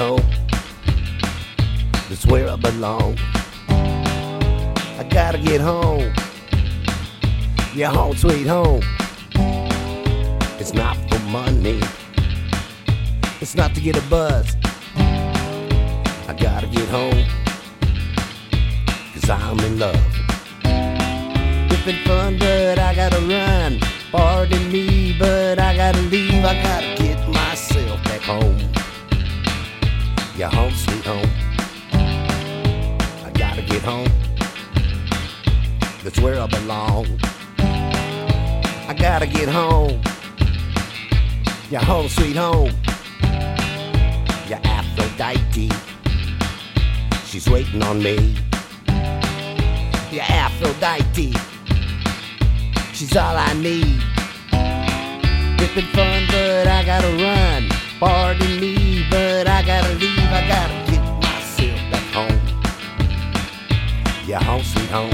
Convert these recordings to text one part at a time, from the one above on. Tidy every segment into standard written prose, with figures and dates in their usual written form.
home. That's where I belong. I gotta get home. Yeah, home sweet home. It's not for money. It's not to get a buzz. I gotta get home, 'cause I'm in love. It's been fun, but I gotta run. Pardon me, but I gotta leave. I gotta get myself back home. Yeah, home sweet home. I gotta get home. That's where I belong. I gotta get home. Yeah, home sweet home. Yeah, Aphrodite, she's waiting on me. Yeah, Aphrodite, she's all I need. It's been fun, but I gotta run. Pardon me, but I gotta leave. I gotta get myself back home. Yeah, home sweet home.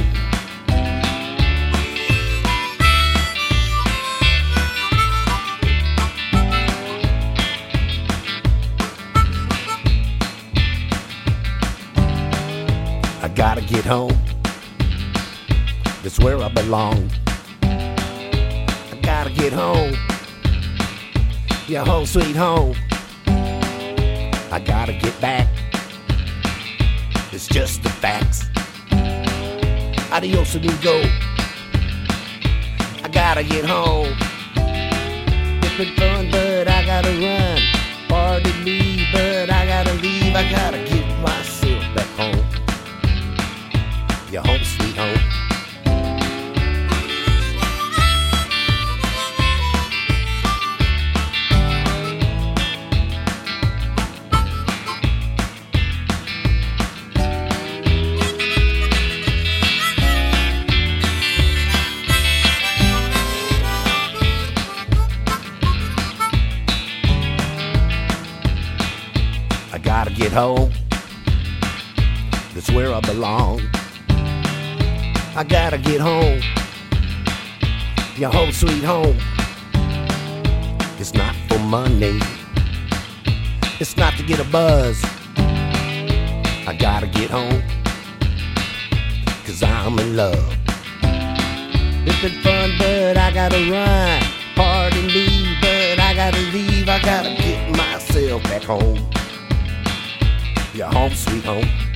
I gotta get home. That's where I belong. I gotta get home. Yeah, home sweet home. I gotta get back. It's just the facts. Adios amigo. I gotta get home. It's been fun, but I gotta run. Pardon me, but I gotta leave. I gotta get myself back home. Your home sweet home. I gotta get home. That's where I belong. I gotta get home. Your home sweet home. It's not for money. It's not to get a buzz. I gotta get home, 'cause I'm in love. It's been fun, but I gotta run. Pardon me, but I gotta leave. I gotta get myself back home. Your home sweet home.